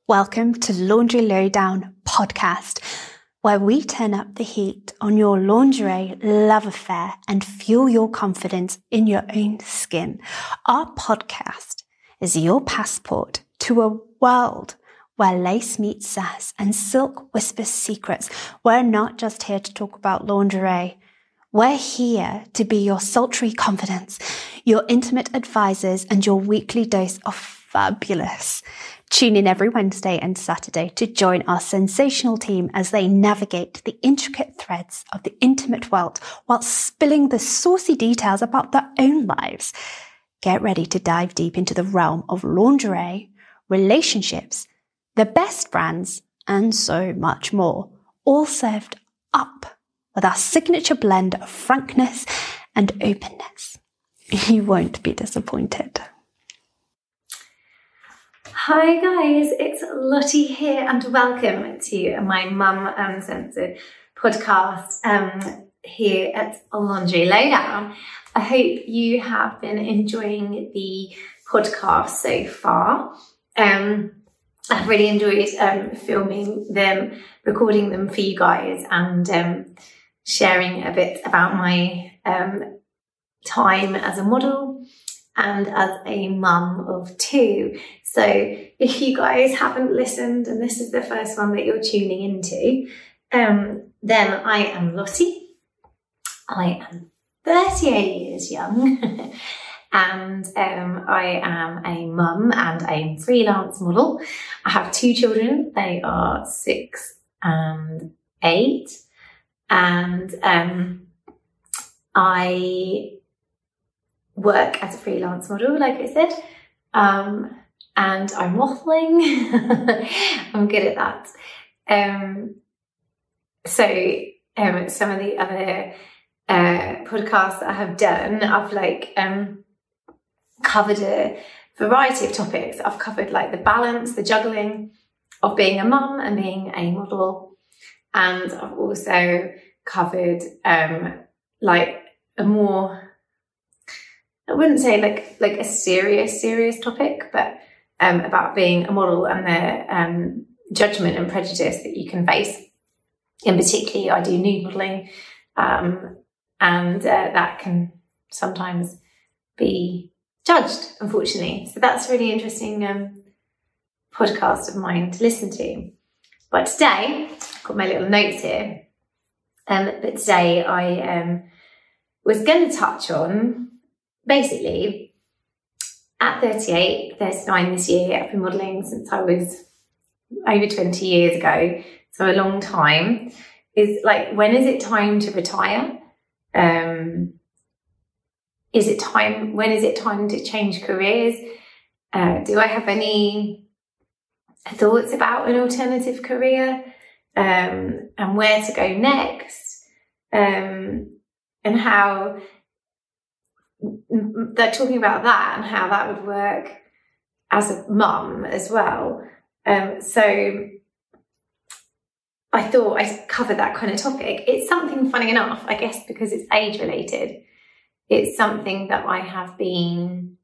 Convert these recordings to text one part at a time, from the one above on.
Welcome to Laundry Lowdown podcast, where we turn up the heat on your lingerie love affair and fuel your confidence in your own skin. Our podcast is your passport to a world where lace meets sass and silk whispers secrets. We're not just here to talk about lingerie. We're here to be your sultry confidence, your intimate advisors, and your weekly dose of fabulous. Tune in every Wednesday and Saturday to join our sensational team as they navigate the intricate threads of the intimate world while spilling the saucy details about their own lives. Get ready to dive deep into the realm of lingerie, relationships, the best brands, and so much more, all served up with our signature blend of frankness and openness. You won't be disappointed. Hi guys, it's Lottie here and welcome to my Mum Uncensored podcast here at Laundry Lowdown. I hope you have been enjoying the podcast so far. I've really enjoyed filming them, recording them for you guys and sharing a bit about my time as a model and as a mum of two. So if you guys haven't listened and this is the first one that you're tuning into, then I am Lottie. I am 38 years young and I am a mum and a freelance model. I have two children. They are 6 and 8. And I work as a freelance model, like I said, and I'm waffling. I'm good at that. So some of the other podcasts that I have done, I've covered a variety of topics. I've covered the balance, the juggling of being a mum and being a model, and I've also covered a more, I wouldn't say like a serious topic, but about being a model and the judgment and prejudice that you can face. In particular, I do nude modelling, and that can sometimes be judged, unfortunately. So that's a really interesting podcast of mine to listen to. But today, I've got my little notes here, but today I was going to touch on, basically, at 38, 39 this year, I've been modelling since I was over 20 years ago, so a long time, is when is it time to retire? When is it time to change careers? Do I have any thoughts about an alternative career? And where to go next? And how they're talking about that and how that would work as a mum as well. So I thought I'd cover that kind of topic. It's something, funny enough, I guess, because it's age related. It's something that I have been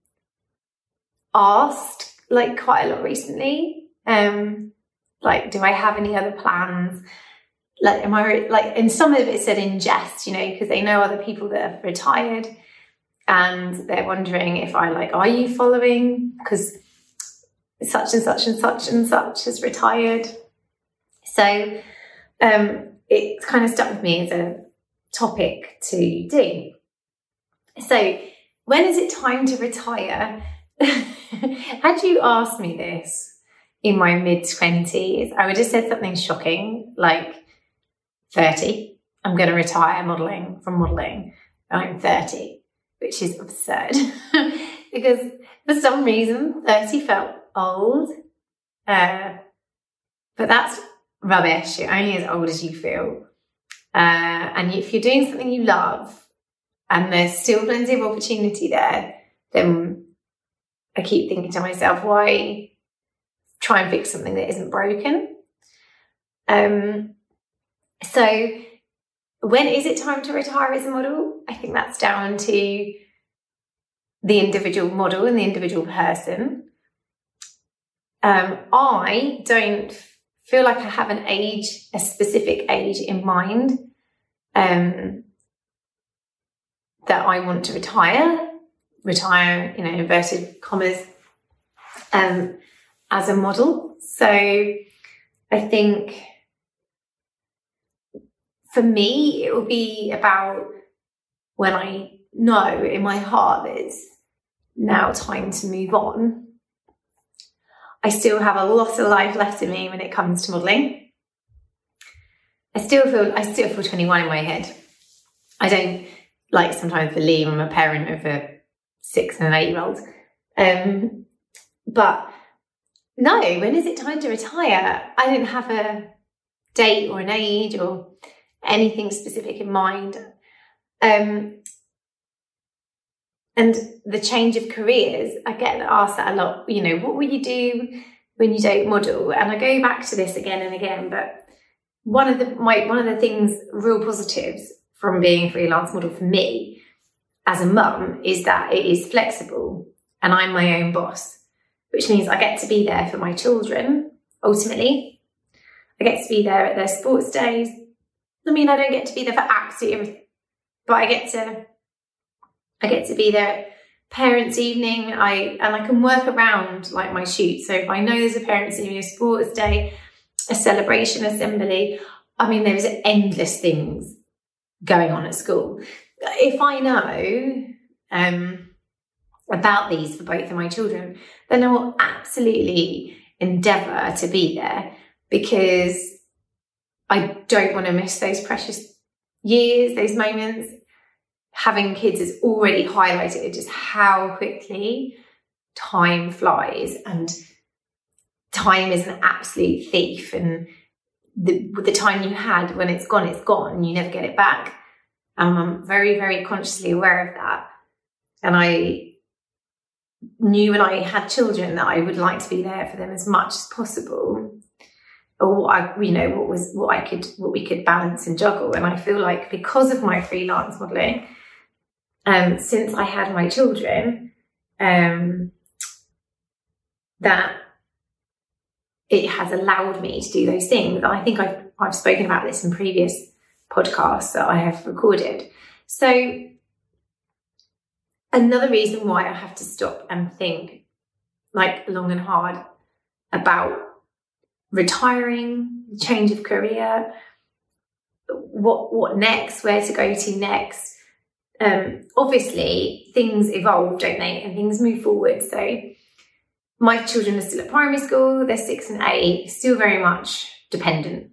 asked quite a lot recently. Do I have any other plans? Am I and some of it said in jest, because they know other people that have retired. And they're wondering if are you following? Because such and such and such and such has retired. So it kind of stuck with me as a topic to do. So when is it time to retire? Had you asked me this in my mid-20s, I would have said something shocking, like 30. I'm going to retire from modelling. I'm 30. Which is absurd because for some reason 30 felt old, but that's rubbish. You're only as old as you feel, and if you're doing something you love and there's still plenty of opportunity there, then I keep thinking to myself, why try and fix something that isn't broken? So when is it time to retire as a model? I think that's down to the individual model and the individual person. I don't feel like I have a specific age in mind that I want to retire, inverted commas, as a model. So I think for me, it will be about when I know in my heart that it's now time to move on. I still have a lot of life left in me when it comes to modelling. I still feel 21 in my head. I don't sometimes believe I'm a parent of a 6 and an 8-year-old. But no, when is it time to retire? I don't have a date or an age or anything specific in mind. And the change of careers, I get asked that a lot. What will you do when you don't model? And I go back to this again and again. But one of the things, real positives from being a freelance model for me as a mum, is that it is flexible and I'm my own boss, which means I get to be there for my children. Ultimately, I get to be there at their sports days. I mean, I don't get to be there for absolutely everything, but I get to be there at parents' evening. I can work around my shoot. So if I know there's a parents' evening, a sports day, a celebration assembly, there's endless things going on at school. If I know about these for both of my children, then I will absolutely endeavour to be there, because I don't want to miss those precious years, those moments. Having kids has already highlighted just how quickly time flies, and time is an absolute thief. And the time you had, when it's gone, you never get it back. I'm very, very consciously aware of that. And I knew when I had children that I would like to be there for them as much as possible, or what we could balance and juggle. And I feel like because of my freelance modelling, since I had my children, that it has allowed me to do those things. And I think I've spoken about this in previous podcasts that I have recorded. So another reason why I have to stop and think long and hard about retiring, change of career, what next, where to go to next. Obviously things evolve, don't they? And things move forward. So my children are still at primary school, they're 6 and 8, still very much dependent.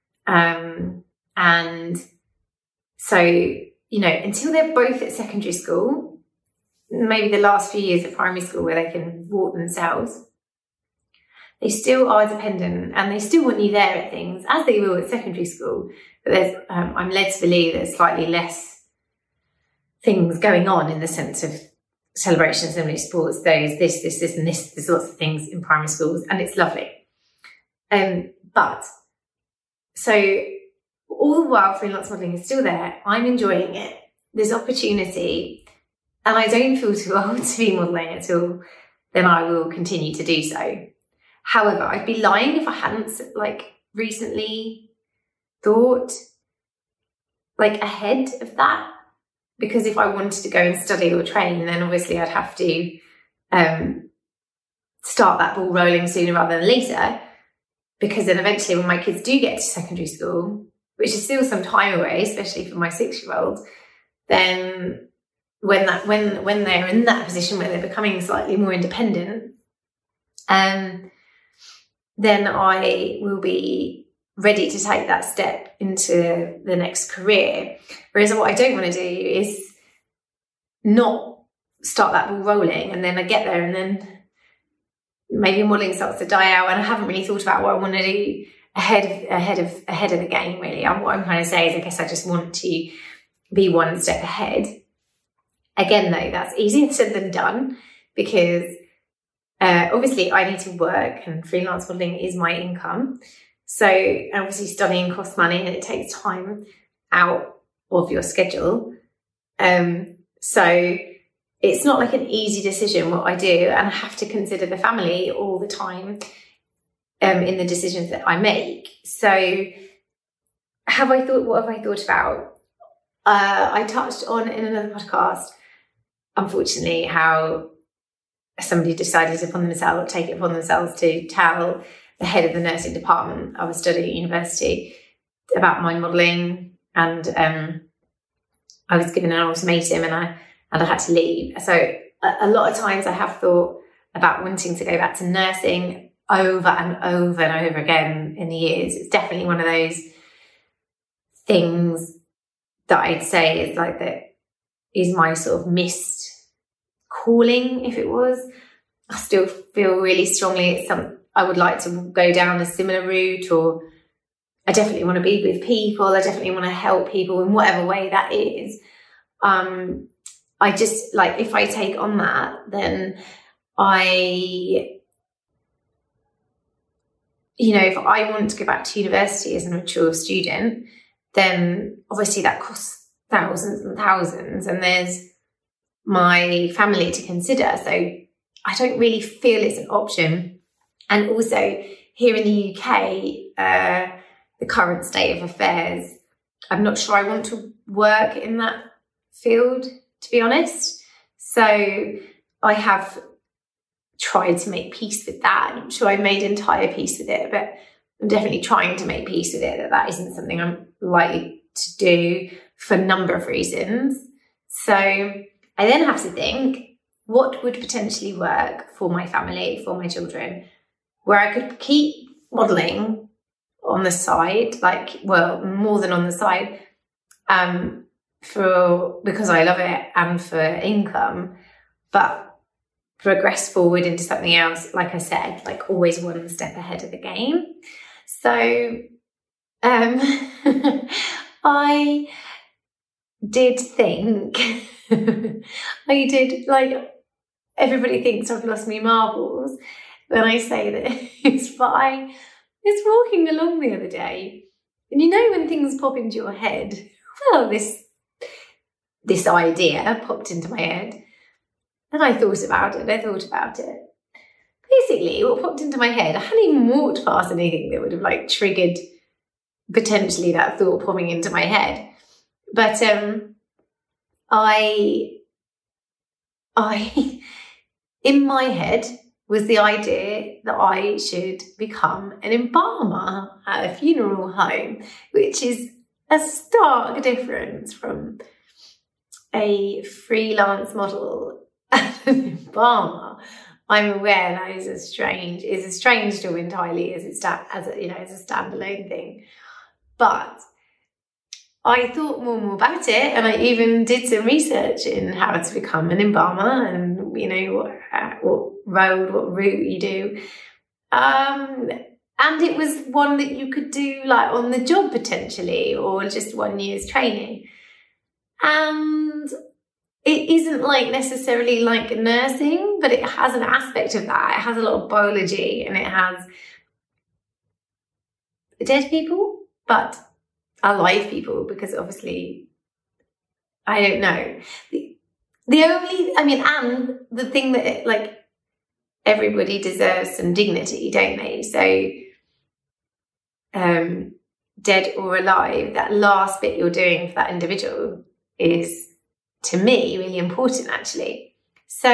And so, until they're both at secondary school, maybe the last few years at primary school where they can walk themselves, they still are dependent, and they still want you there at things, as they will at secondary school. But I'm led to believe there's slightly less things going on in the sense of celebrations, assembly, sports days, this and this. There's lots of things in primary schools, and it's lovely. But so all the while freelance modelling is still there, I'm enjoying it. There's opportunity, and I don't feel too old to be modelling at all. Then I will continue to do so. However, I'd be lying if I hadn't recently thought ahead of that. Because if I wanted to go and study or train, then obviously I'd have to start that ball rolling sooner rather than later. Because then eventually when my kids do get to secondary school, which is still some time away, especially for my 6-year-old, then when they're in that position where they're becoming slightly more independent, then I will be ready to take that step into the next career. Whereas what I don't want to do is not start that ball rolling, and then I get there and then maybe modelling starts to die out, and I haven't really thought about what I want to do ahead of the game, really. And what I'm trying to say is I guess I just want to be one step ahead. Again, though, that's easier said than done, because obviously I need to work, and freelance modelling is my income. So obviously studying costs money, and it takes time out of your schedule. So it's not like an easy decision what I do, and I have to consider the family all the time in the decisions that I make. So what have I thought about? I touched on in another podcast, unfortunately, how somebody decided take it upon themselves to tell the head of the nursing department I was studying at university about my modelling, and I was given an ultimatum, and I had to leave. So a lot of times I have thought about wanting to go back to nursing over and over and over again in the years. It's definitely one of those things that I'd say is like that is my sort of missed calling, if it was. I still feel really strongly it's something I would like to go down a similar route, or I definitely want to be with people. I definitely want to help people in whatever way that is. I just, like, if I take on that, then if I want to go back to university as a mature student, then obviously that costs thousands and thousands, and there's my family to consider. So I don't really feel it's an option. And also here in the UK, the current state of affairs, I'm not sure I want to work in that field, to be honest. So I have tried to make peace with that. I'm sure I made entire peace with it, but I'm definitely trying to make peace with it, that isn't something I'm likely to do for a number of reasons. So I then have to think, what would potentially work for my family, for my children, where I could keep modelling on the side, more than on the side, because I love it and for income, but progress forward into something else, like I said, like always one step ahead of the game. So I did think, everybody thinks I've lost me marbles when I say this, but I was walking along the other day, and when things pop into your head, well, this idea popped into my head, and I thought about it. Basically, what popped into my head, I hadn't even walked past anything that would have triggered potentially that thought popping into my head. But I in my head was the idea that I should become an embalmer at a funeral home, which is a stark difference from a freelance model and an embalmer. I'm aware that is a strange job entirely as a standalone thing. But I thought more and more about it, and I even did some research in how to become an embalmer, and what route you do. And it was one that you could do on the job potentially, or just 1 year's training. And it isn't necessarily like nursing, but it has an aspect of that. It has a lot of biology, and it has dead people, but alive people, because obviously, I don't know. And the thing that everybody deserves some dignity, don't they? So, dead or alive, that last bit you're doing for that individual is, to me, really important, actually. So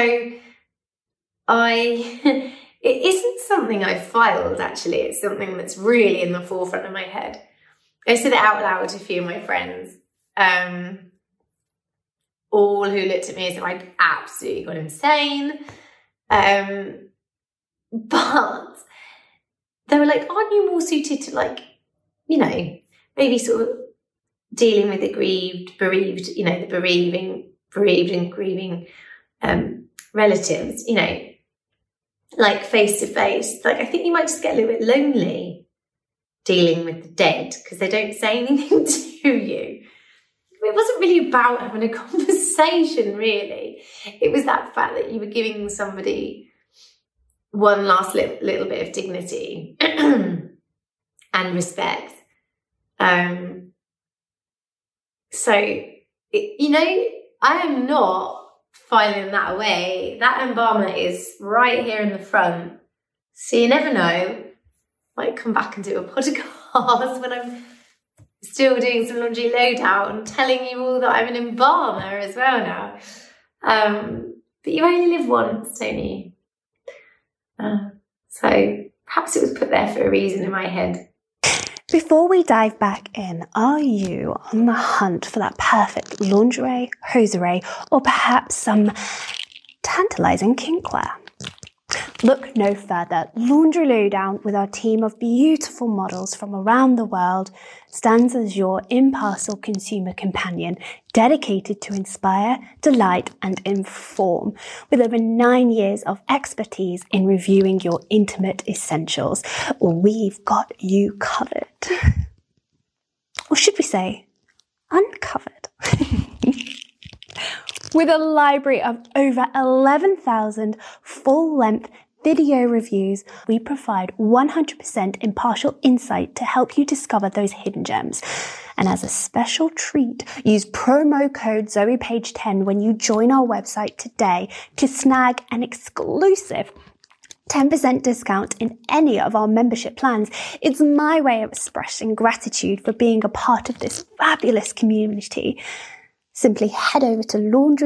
it isn't something I've filed, actually. It's something that's really in the forefront of my head. I said it out loud to a few of my friends, all who looked at me as if I'd absolutely gone insane. But they were like, aren't you more suited to maybe sort of dealing with the bereaved and grieving relatives, face to face. I think you might just get a little bit lonely dealing with the dead because they don't say anything to you. It wasn't really about having a conversation, really. It was that fact that you were giving somebody one last little bit of dignity and respect. So, I am not filing that away. That embalmer is right here in the front. So you never know. Might come back and do a podcast when I'm still doing some laundry lowdown, telling you all that I'm an embalmer as well now. But you only live once, don't you? So perhaps it was put there for a reason in my head. Before we dive back in, are you on the hunt for that perfect lingerie, hosiery, or perhaps some tantalising kinkware? Look no further. Laundry Lowdown, with our team of beautiful models from around the world, stands as your impartial consumer companion, dedicated to inspire, delight, and inform. With over 9 years of expertise in reviewing your intimate essentials, we've got you covered. Or should we say, uncovered? With a library of over 11,000 full-length video reviews, we provide 100% impartial insight to help you discover those hidden gems. And as a special treat, use promo code ZoePage10 when you join our website today to snag an exclusive 10% discount in any of our membership plans. It's my way of expressing gratitude for being a part of this fabulous community. Simply head over to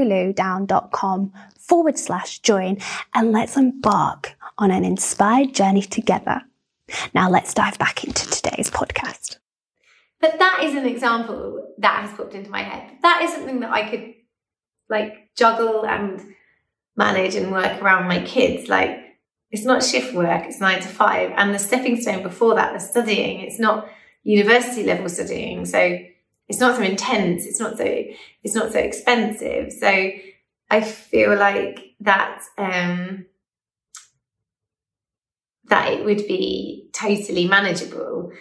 laundrylowdown.com/join and let's embark on an inspired journey together. Now let's dive back into today's podcast. But that is an example that has popped into my head. That is something that I could juggle and manage and work around my kids. It's not shift work, it's 9 to 5. And the stepping stone before that, the studying, it's not university level studying. So it's not so intense. It's not so expensive. So I feel like that it would be totally manageable.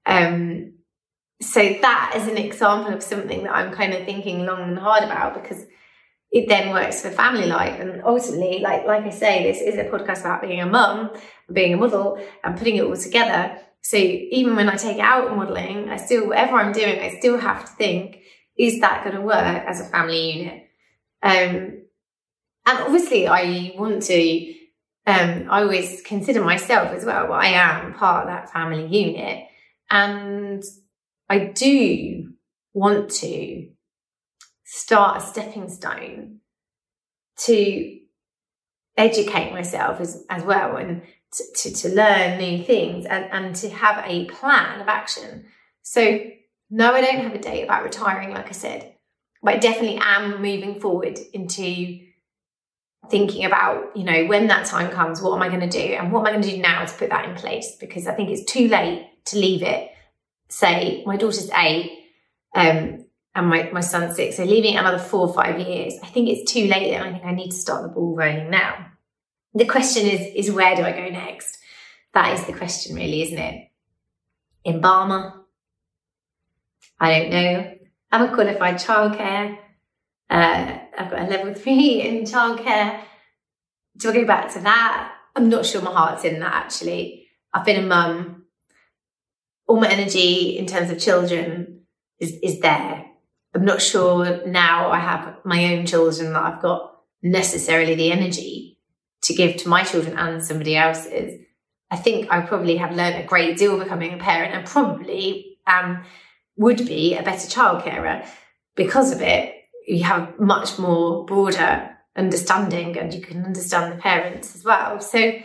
So that is an example of something that I'm kind of thinking long and hard about, because it then works for family life. And ultimately, like I say, this is a podcast about being a mum, being a model, and putting it all together. So even when I take it out modelling, whatever I'm doing, I still have to think, is that going to work as a family unit? And obviously I want to, I always consider myself as well, but I am part of that family unit. And I do want to start a stepping stone to educate myself as well, and to learn new things and to have a plan of action. So no, I don't have a date about retiring, like I said, but I definitely am moving forward into thinking about, when that time comes, what am I going to do? And what am I going to do now to put that in place? Because I think it's too late to leave it. Say my daughter's 8 and my son's 6, so leaving it another 4 or 5 years, I think it's too late then. I think I need to start the ball rolling now. The question is where do I go next? That is the question really, isn't it? Embalmer? I don't know. I'm a qualified childcare. I've got a level 3 in childcare. Do I go back to that? I'm not sure my heart's in that, actually. I've been a mum. All my energy in terms of children is there. I'm not sure now I have my own children that I've got necessarily the energy to give to my children and somebody else's. I think I probably have learned a great deal becoming a parent, and probably would be a better child carer because of it. You have much more broader understanding, and you can understand the parents as well. So,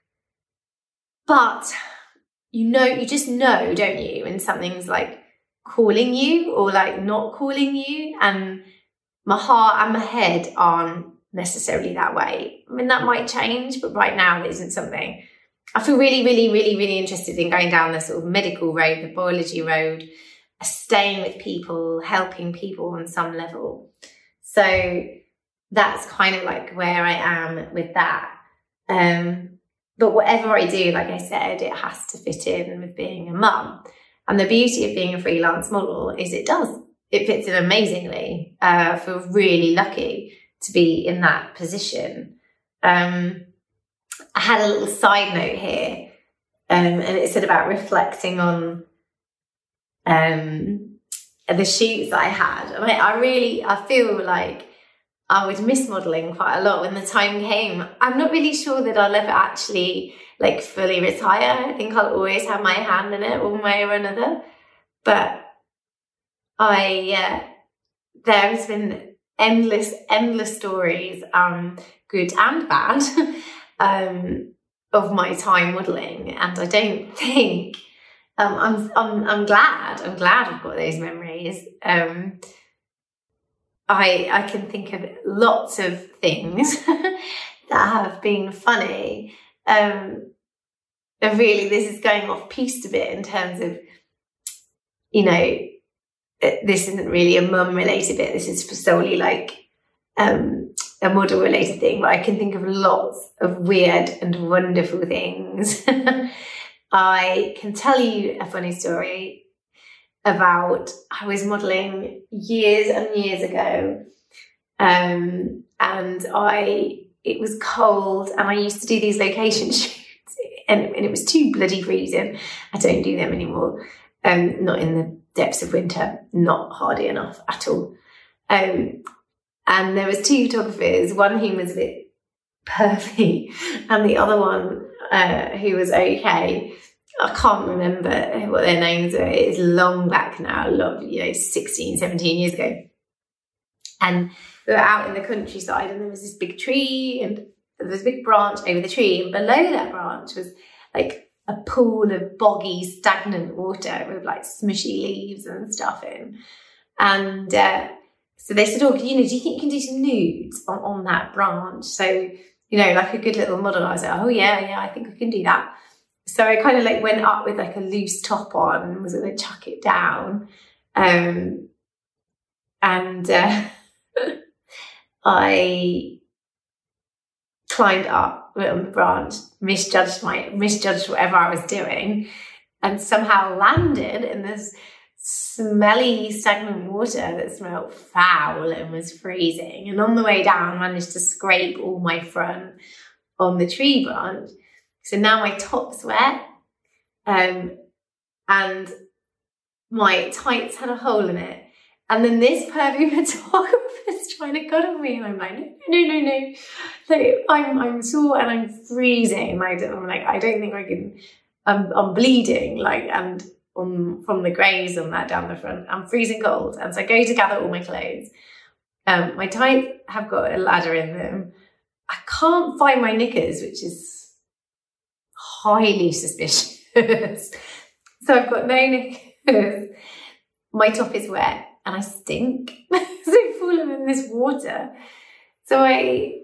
but you just know, don't you, when something's calling you or not calling you, and my heart and my head aren't necessarily that way. I mean, that might change, but right now it isn't something. I feel really, really, really, really interested in going down the sort of medical road, the biology road, staying with people, helping people on some level. So that's kind of where I am with that. But whatever I do, like I said, it has to fit in with being a mum. And the beauty of being a freelance model is it does. It fits in amazingly. I feel really lucky to be in that position. I had a little side note here, and it said about reflecting on the shoots that I had. And I feel like I would miss modelling quite a lot when the time came. I'm not really sure that I'll ever actually like fully retire. I think I'll always have my hand in it one way or another. But there has been endless stories, good and bad, of my time modelling, and I don't think I'm glad I've got those memories. I can think of lots of things that have been funny. And really, this is going off piste a bit in terms of, you know, this isn't really a mum related bit. This is for solely like a model related thing, but I can think of lots of weird and wonderful things. I can tell you a funny story about, I was modelling years and years ago, and it was cold, and I used to do these location shoots, and it was too bloody freezing. I don't do them anymore, not in the depths of winter, not hardy enough at all. And there was two photographers, one who was a bit pervy, and the other one who was okay. I can't remember what their names were. It's long back now, 16, 17 years ago. And we were out in the countryside, and there was this big tree, and there was a big branch over the tree, and below that branch was like a pool of boggy, stagnant water with like smushy leaves and stuff in. And so they said, "Oh, do you think you can do some nudes on that branch?" So, like a good little model. I was like, "Oh yeah, I think I can do that." So I kind of like went up with like a loose top on and was going to chuck it down. And I climbed up on the branch, misjudged whatever I was doing, and somehow landed in this smelly, stagnant water that smelled foul and was freezing. And on the way down, managed to scrape all my front on the tree branch. So now my top's wet, and my tights had a hole in it. And then this pervy photographer's trying to cuddle me, and I'm like, no. Like, I'm sore and I'm freezing. I'm like, I don't think I can. I'm bleeding, like, and from the graze on that down the front. I'm freezing cold, and so I go to gather all my clothes. My tights have got a ladder in them. I can't find my knickers, which is highly suspicious. So I've got no knickers. My top is wet and I stink. So full of in this water. So we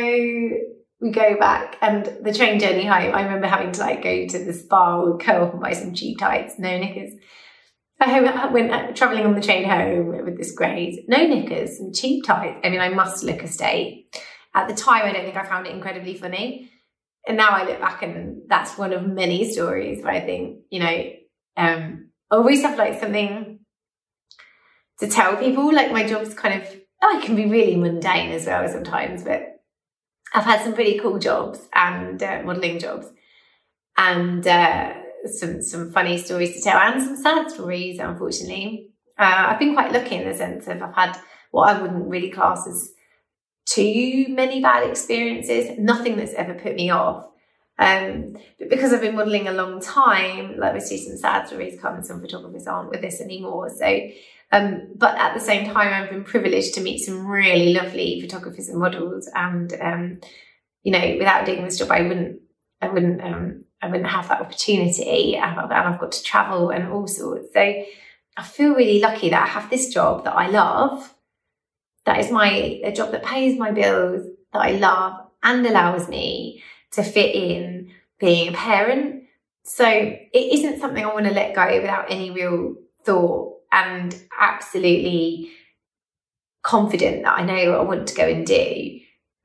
go back, and the train journey home, I remember having to like go to the spa or Co-op and buy some cheap tights, no knickers. I went travelling on the train home with this graze, no knickers and cheap tights. I mean, I must look a state. At the time, I don't think I found it incredibly funny. And now I look back, and that's one of many stories where I think, I always have like something to tell people. Like my job's kind of, it can be really mundane as well sometimes, but I've had some pretty cool jobs and modelling jobs, and some funny stories to tell, and some sad stories, unfortunately. I've been quite lucky in the sense of I've had what I wouldn't really class as too many bad experiences, nothing that's ever put me off. But because I've been modelling a long time, like we see some sad stories come, and some photographers aren't with us anymore. So, but at the same time, I've been privileged to meet some really lovely photographers and models. And, without doing this job, I wouldn't have that opportunity. And I've got to travel and all sorts. So I feel really lucky that I have this job that I love. That is a job that pays my bills, that I love, and allows me to fit in being a parent. So it isn't something I want to let go without any real thought, and absolutely confident that I know what I want to go and do.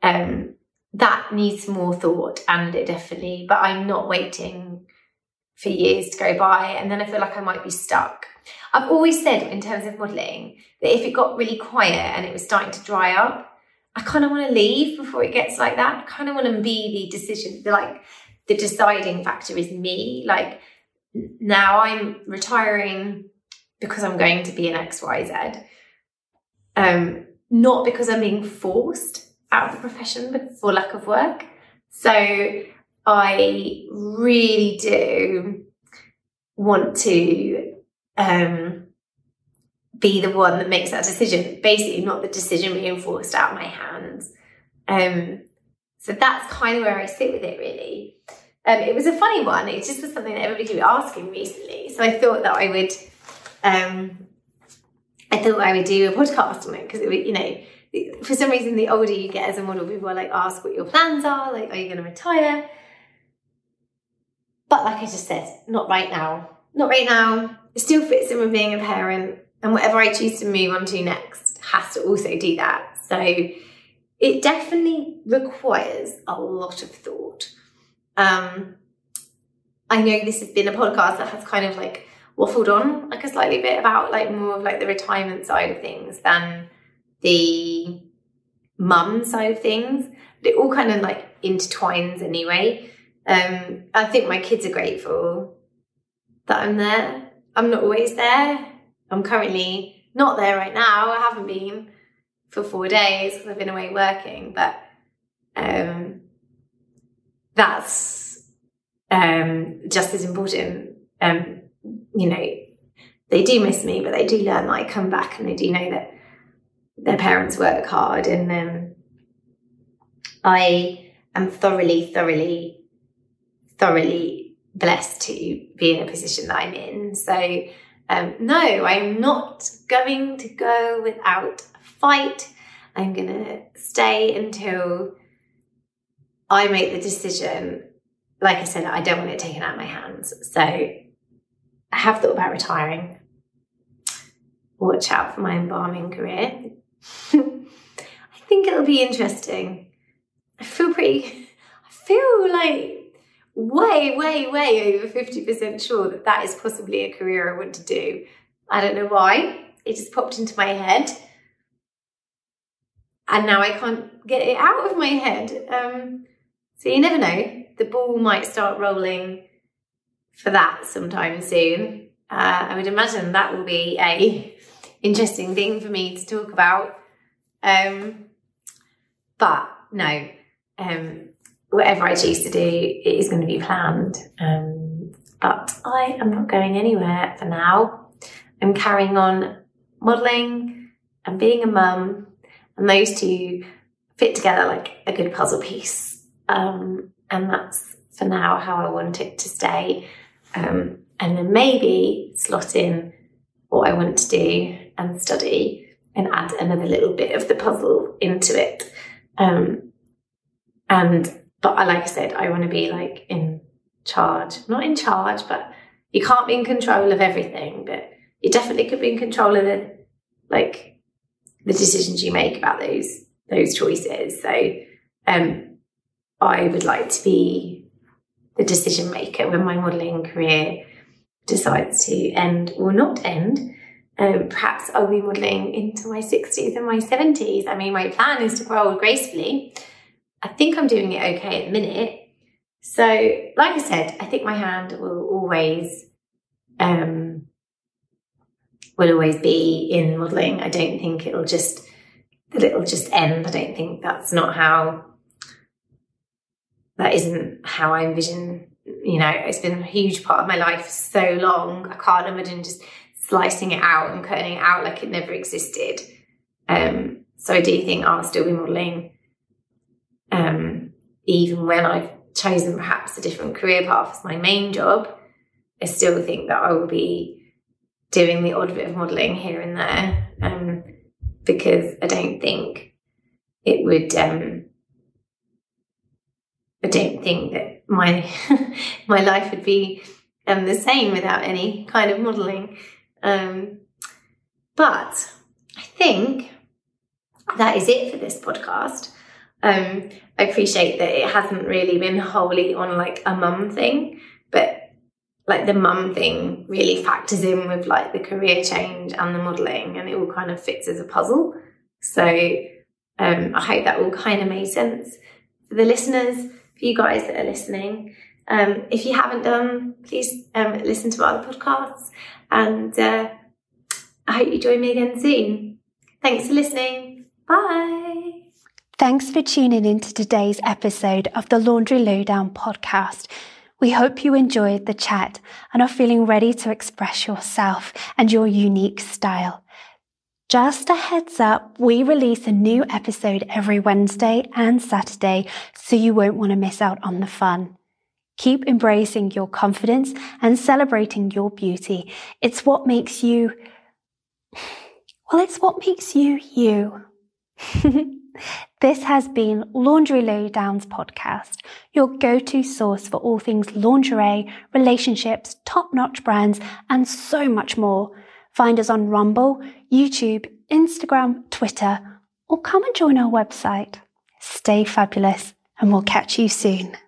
That needs more thought, and it definitely, but I'm not waiting for years to go by, and then I feel like I might be stuck. I've always said in terms of modelling that if it got really quiet and it was starting to dry up, I kind of want to leave before it gets like that. I kind of want to be the decision, the deciding factor is me. Like, now I'm retiring because I'm going to be an XYZ. not because I'm being forced out of the profession, but for lack of work. So I really do want to be the one that makes that decision, basically not the decision being forced out of my hands. So that's kind of where I sit with it, really. It was a funny one. It just was something that everybody kept asking recently. So I thought that I would do a podcast on it, because it would, you know, for some reason, the older you get as a model, people are like, ask what your plans are. Like, are you going to retire? But like I just said, not right now. Not right now. It still fits in with being a parent. And whatever I choose to move on to next has to also do that. So it definitely requires a lot of thought. I know this has been a podcast that has kind of like waffled on like a slightly bit about like more of like the retirement side of things than the mum side of things. But it all kind of like intertwines anyway. I think my kids are grateful that I'm there. I'm not always there. I'm currently not there right now. I haven't been for 4 days because I've been away working, but that's just as important. You know, they do miss me, but they do learn that I come back, and they do know that their parents work hard, and I am thoroughly blessed to be in a position that I'm in. So no, I'm not going to go without a fight. I'm going to stay until I make the decision. Like I said, I don't want it taken out of my hands. So I have thought about retiring. Watch out for my embalming career. I think it'll be interesting. I feel like way over 50% sure that that is possibly a career I want to do. I don't know why. It just popped into my head. And now I can't get it out of my head. So you never know. The ball might start rolling for that sometime soon. I would imagine that will be a interesting thing for me to talk about. But no, whatever I choose to do, it is going to be planned. But I am not going anywhere for now. I'm carrying on modelling and being a mum, and those two fit together like a good puzzle piece. And that's for now how I want it to stay. And then maybe slot in what I want to do and study and add another little bit of the puzzle into it. But like I said, I want to be like in charge. Not in charge, but you can't be in control of everything, but you definitely could be in control of the decisions you make about those choices. So I would like to be the decision maker when my modelling career decides to end or not end. Perhaps I'll be modelling into my 60s and my 70s. I mean, my plan is to grow old gracefully. I think I'm doing it okay at the minute. So, like I said, I think my hand will always be in modelling. I don't think it'll just end. I don't think that isn't how I envision, you know, it's been a huge part of my life for so long. I can't imagine just slicing it out and cutting it out like it never existed. So I do think I'll still be modelling, even when I've chosen perhaps a different career path as my main job. I still think that I will be doing the odd bit of modelling here and there, because I don't think it would. I don't think that my life would be the same without any kind of modelling. But I think that is it for this podcast. I appreciate that it hasn't really been wholly on like a mum thing, but like the mum thing really factors in with like the career change and the modelling, and it all kind of fits as a puzzle. So I hope that all kind of made sense for the listeners, for you guys that are listening. If you haven't done, please listen to our other podcasts, and I hope you join me again soon. Thanks for listening. Bye. Thanks for tuning in to today's episode of the Laundry Lowdown podcast. We hope you enjoyed the chat and are feeling ready to express yourself and your unique style. Just a heads up, we release a new episode every Wednesday and Saturday, so you won't want to miss out on the fun. Keep embracing your confidence and celebrating your beauty. It's what makes you, you. This has been Laundry Lowdown's podcast, your go-to source for all things lingerie, relationships, top-notch brands, and so much more. Find us on Rumble, YouTube, Instagram, Twitter, or come and join our website. Stay fabulous, and we'll catch you soon.